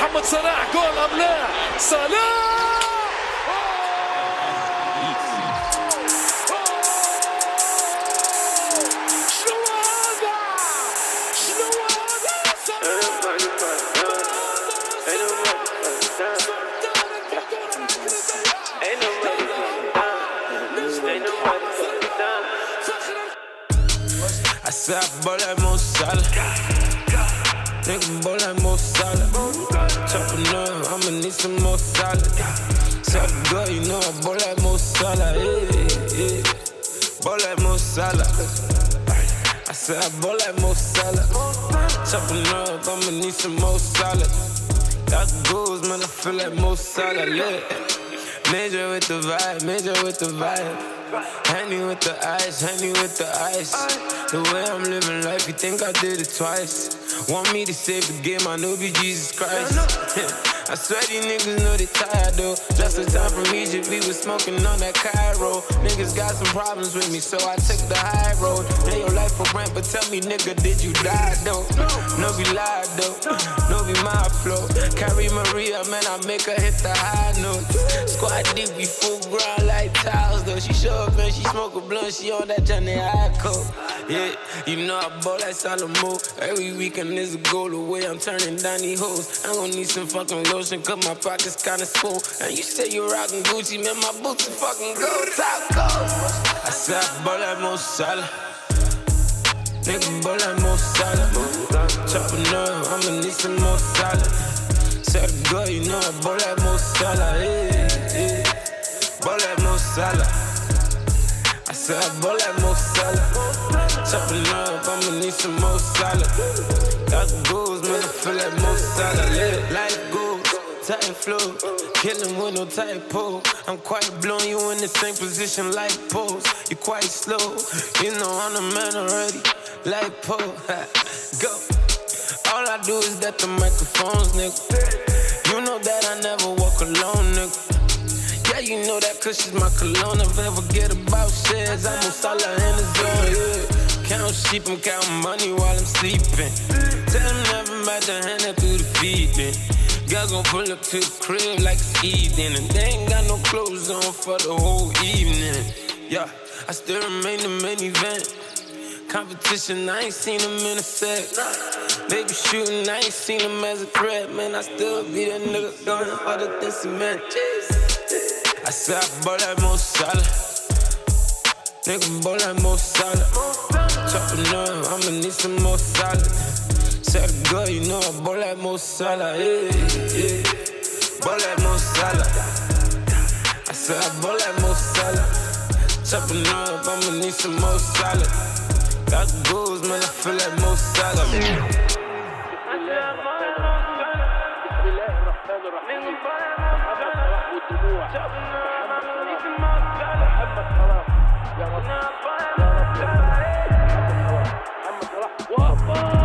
محمد صلاح جول أم لا؟ صلاح I said I ball like Mo Salah. Nigga ball like Mo Salah. Chopping up, I'ma need some more salad. So good, you know I ball like Mo Salah. Yeah. Ball like Mo Salah. I said I ball like Mo Salah. Chopping up, I'ma need some more salad. Got goals, man, I feel like Mo Salah. Yeah. Major with the vibe, major with the vibe. Handy with the ice, handy with the ice. The way I'm living life, you think I did it twice. Want me to save the game, I know be Jesus Christ. I swear these niggas know they tired though. Just in time from Egypt, we was smoking on that Cairo. Niggas got some problems with me, so I took the high road. Lay your life for rent, but tell me nigga, did you die though? No be lied though, no be my flow. Carry Maria, man, I make her hit the high notes. Squad deep, we full ground like tiles though. She show up and she smoke a blunt, she on that Johnny Ico. Yeah, you know I ball like Salomo. Every weekend is a goal away, I'm turning down these hoes. I'm gonna need some fucking lotion, cause my pockets kinda full. And you say you rockin' Gucci, man, my boots are fucking gold, top gold. I said I ball like Mo Salah. Nigga ball like Mo Salah. Chopping up, I'ma need some more salad. Said the girl, you know I ball like Mo Salah. Yeah. Ball like Mo Salah. I said I ball like Mo Salah. Chopping up, I'ma need some more salad. Got goals, man, I feel like Mo Salah. Yeah. Life goals, tight flow, killing with no tight pole. I'm quite blown, you in the same position like pose. You quite slow, you know I'm the man already. Like pole, go. All I do is that the microphones, nigga. You know that I never walk alone, nigga. Yeah, you know that cause she's my cologne. If I ever get about shares, I'm Mo Salah in the zone, yeah. Count sheep, I'm counting money while I'm sleeping. Tell them never match the hand that through the feet, then. Girls gon' pull up to the crib like it's evening. And they ain't got no clothes on for the whole evening. Yeah, I still remain the main event. Competition, I ain't seen them in a sec. They be shooting, I ain't seen them as a threat. Man, I still be that nigga going harder than cement. I said I ball like Mo Salah. Nigga ball like Mo Salah. Chopping up, I'ma need some more salad. Said the girl, you know I ball like Mo Salah. Yeah. Ball like Mo Salah. I said I ball like Mo Salah. Chopping up, I'ma need some more salad. Got goals, man, I feel like Mo Salah. محمد صلاح